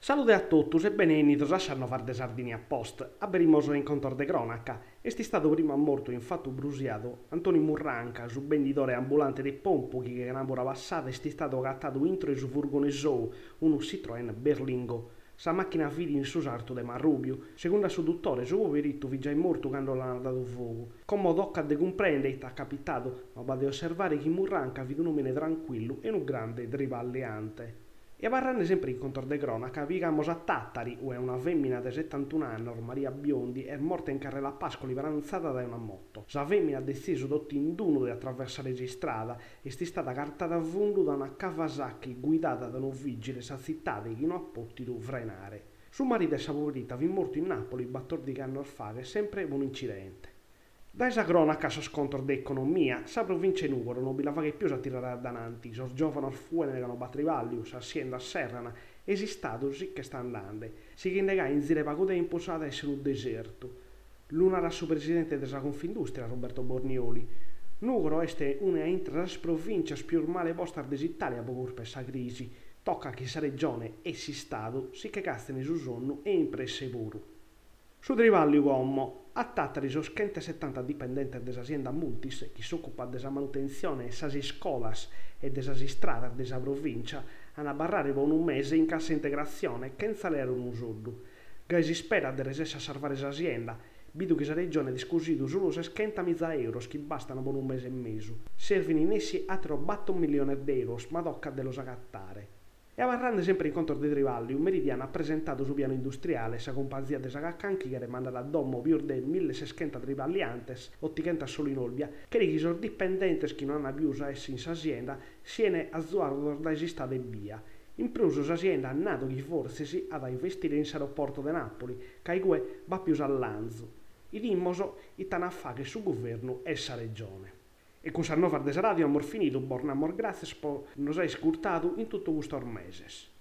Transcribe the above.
Salute a tutti e benvenuti a Sannovar de Sardinia Post. Aberimoso incontro de cronaca. Esti stato prima morto in fatto brusiato Antonio Murranca, su venditore ambulante dei pompochi che nambora passata esti stato cattato intro su furgone Zou, uno Citroën Berlingo. Sa macchina vidi in su sarto de Marrubio. Secondo su dottore, suo poveretto vi già è morto quando l'hanno dato fuoco. Come tocca de comprendere, t'ha capitato, ma va di osservare che Murranca vide un uomo tranquillo e un grande rivalleante. E parlando sempre in contor de cronaca, pigamos a Tattari, dove una femmina di 71 anni, Maria Biondi, è morta in carrella a Pascoli paranzata da una moto. La femmina ha deciso dotti in duno di attraversare la strada e è stata cartata a fondo da una Kawasaki guidata da un vigile sazittata che non ha potuto frenare. Suo marito e sua poveretta vi morto in Napoli 14 anni fa, che è sempre un incidente. Da esa cronaca so scontro d'economia, sa provincia di Nuoro non vi la fa che più a tirare davanti, sos giovani fuori negano batrivallius, azienda serrana, esistado sì che sta andando, si che indegà in zire pago tempo sa da essere un deserto. L'una era su presidente della Confindustria, Roberto Bornioli. Nuoro è una intra las provincias più male posta d'Italia per questa crisi, tocca che sa regione e si stato, sì che castano su sonno e impresse puro. Su Trivalli uomo, a Tattari sono 70 dipendenti dell'azienda Multis che si occupa della manutenzione e delle scuole e delle strade della provincia hanno barrare per un mese in cassa integrazione che non salero un soldo. Che si spera di riuscire a salvare l'azienda, vedo che la regione ha discusso solo 60.000 euro che bastano per un mese e mezzo. Servono in essi altri 8 milioni di euro, ma tocca dello sagattare. E a parlando sempre in contro dei Trivalli, un meridiano ha presentato su piano industriale sa compagnia de Sagaccanchi che rimanda da domo più di 1600 trivalliantes, 800 solo in Olbia, che i sono dipendenti che non hanno più essi in azienda, siene a zuardo da esistere via. In plus l'azienda ha nato che forse si ha da investire in aeroporto di Napoli, che va più all'anzo. I dimoso i tanafà che su governo e sa regione. E con Sannovar de Radio amor finito, borna amor grazie, nos hai scurtato in tutto questo meses.